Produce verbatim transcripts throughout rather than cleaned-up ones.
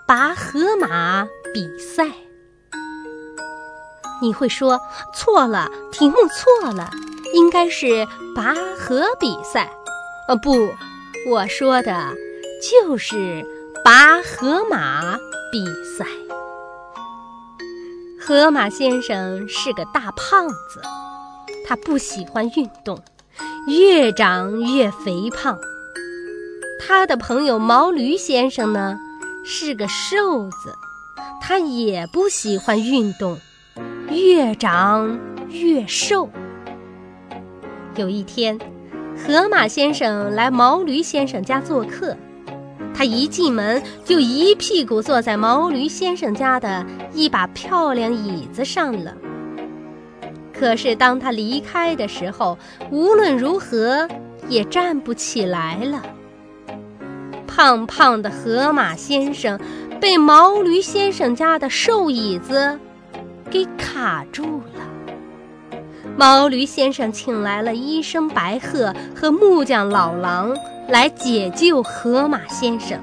拔河马比赛。你会说错了，题目错了，应该是拔河比赛。呃，不，我说的就是拔河马比赛。河马先生是个大胖子，他不喜欢运动，越长越肥胖。他的朋友毛驴先生呢，是个瘦子，他也不喜欢运动，越长越瘦。有一天，河马先生来毛驴先生家做客，他一进门就一屁股坐在毛驴先生家的一把漂亮椅子上了。可是当他离开的时候，无论如何也站不起来了。胖胖的河马先生被毛驴先生家的瘦椅子给卡住了。毛驴先生请来了医生白鹤和木匠老狼来解救河马先生。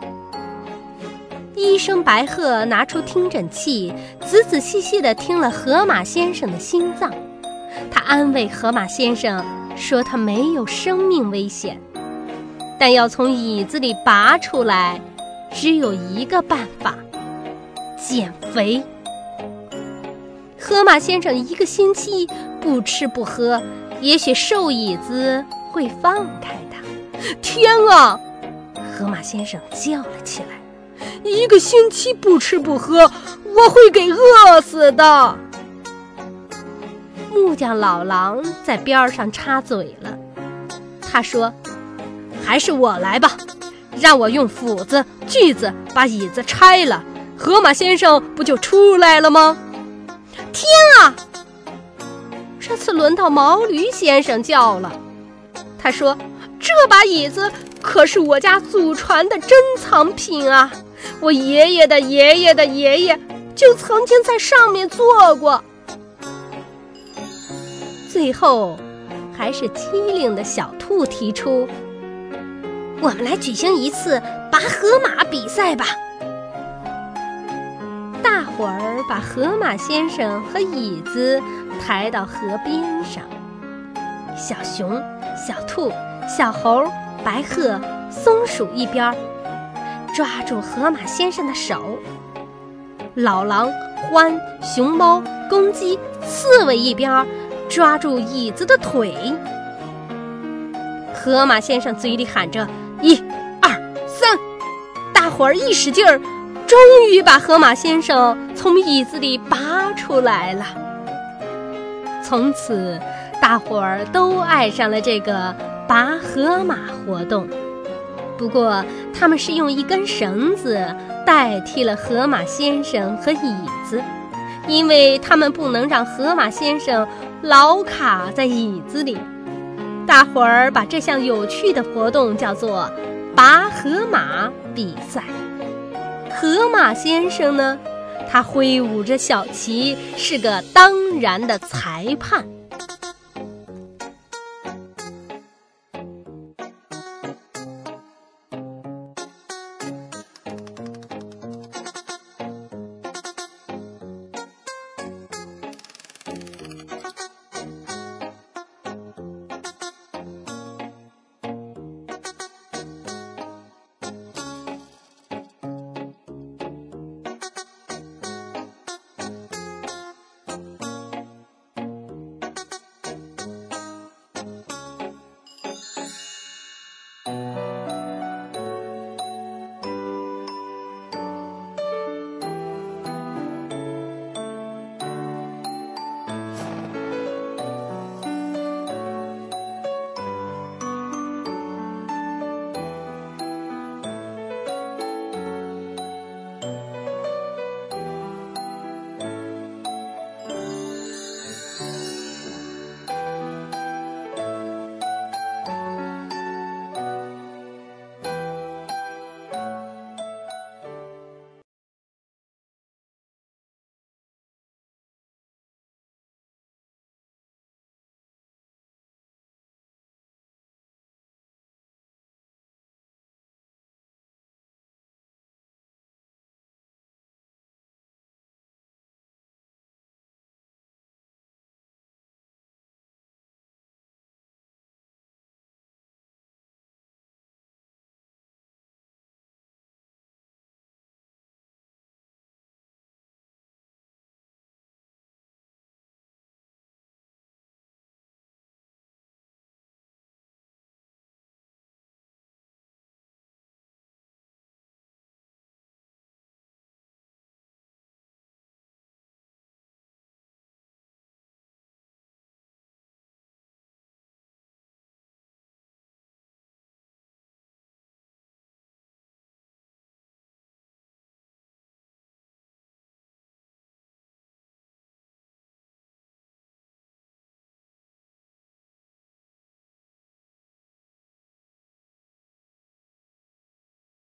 医生白鹤拿出听诊器，仔仔细细地听了河马先生的心脏。他安慰河马先生说他没有生命危险，但要从椅子里拔出来，只有一个办法：减肥。河马先生一个星期不吃不喝，也许瘦椅子会放开他。天啊！河马先生叫了起来，一个星期不吃不喝，我会给饿死的。木匠老狼在边上插嘴了，他说：还是我来吧，让我用斧子锯子把椅子拆了，河马先生不就出来了吗？天啊！这次轮到毛驴先生叫了，他说：这把椅子可是我家祖传的珍藏品啊，我爷爷的爷爷的爷爷就曾经在上面坐过。最后还是机灵的小兔提出：我们来举行一次拔河马比赛吧。大伙儿把河马先生和椅子抬到河边上，小熊、小兔、小猴、白鹤、松鼠一边抓住河马先生的手，老狼、獾、熊猫、公鸡、刺猬一边抓住椅子的腿。河马先生嘴里喊着一二三，大伙儿一使劲儿，终于把河马先生从椅子里拔出来了。从此大伙儿都爱上了这个拔河马活动。不过他们是用一根绳子代替了河马先生和椅子，因为他们不能让河马先生老卡在椅子里。大伙儿把这项有趣的活动叫做拔河马比赛。河马先生呢，他挥舞着小旗，是个当然的裁判。